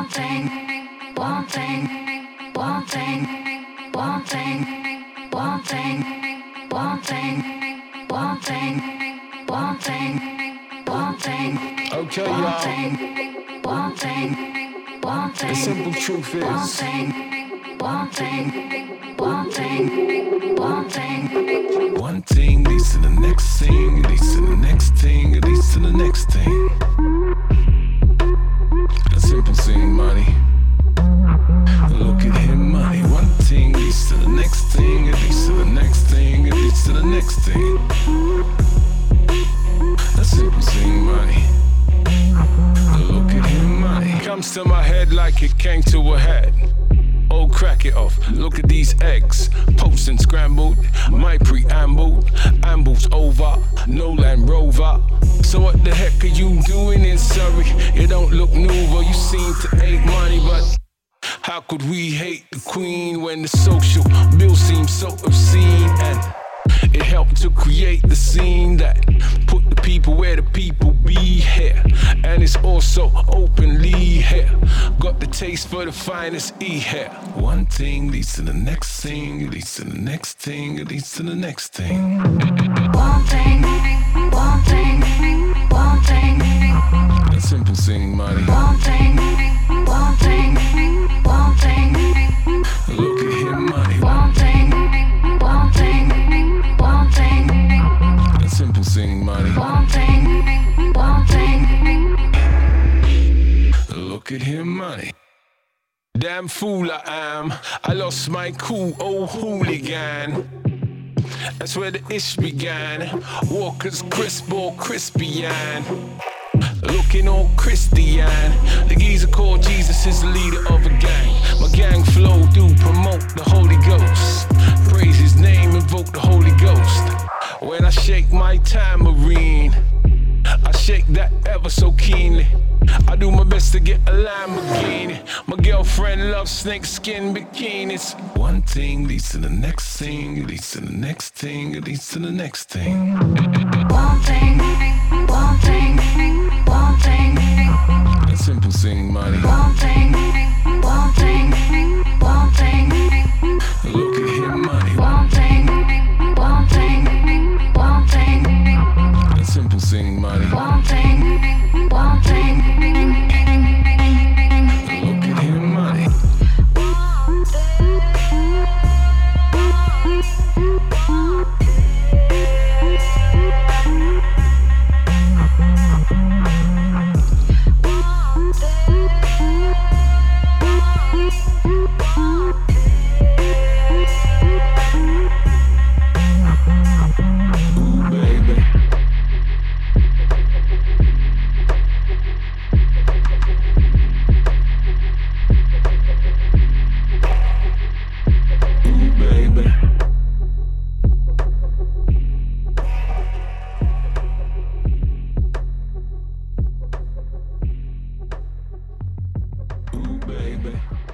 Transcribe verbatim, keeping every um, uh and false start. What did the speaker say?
thing, one thing, one thing, one thing, one thing, one thing, one thing, one thing, one thing. Okay, y'all. One thing, one thing. The simple truth is, one thing, one thing, one thing, one thing. One thing leads to the next thing, leads to the next thing, it leads to the next thing. A simple thing, money. Look at him, money. One thing leads to the next thing, it leads to the next thing, it leads to the next thing. A simple thing, money. Look at him, money. Comes to my head like it came to a head. Oh, crack it off. Look at these eggs. Poached and scrambled. My preamble. Amble's over. No Land Rover. So what the heck are you doing in Surrey? You don't look nouveau. You seem to hate money, but how could we hate the Queen when the social bill seems so obscene? And it helped to create the scene that put the people where the people be here. And it's also openly here. Got the taste for the finest E here. One thing leads to the next thing, leads to the next thing, it leads to the next thing. One thing, one thing, one thing. A simple thing, money. One thing, one thing, one thing. Look at him, money. One thing, one thing, one thing. A simple thing, money. One thing, one thing. Look at him, money. Damn fool I am. I lost my cool old hooligan. That's where the ish began. Walker's crisp or crispian. Looking all Christian. The geezer called Jesus is the leader of a gang. My gang flow do promote the Holy Ghost. Praise his name, invoke the Holy Ghost. When I shake my tambourine, I shake that ever so keenly. I do my best to get a Lamborghini. My girlfriend loves snakeskin bikinis. One thing leads to the next thing, leads to the next thing, it leads to the next thing. One thing, one thing, one thing. A simple thing, money. One thing, one thing, one thing. Look at him, money. One thing, one thing, one thing. A simple thing, money. One thing, one thing. Look at him, money. Ooh, baby. Ooh, baby. Ooh, baby.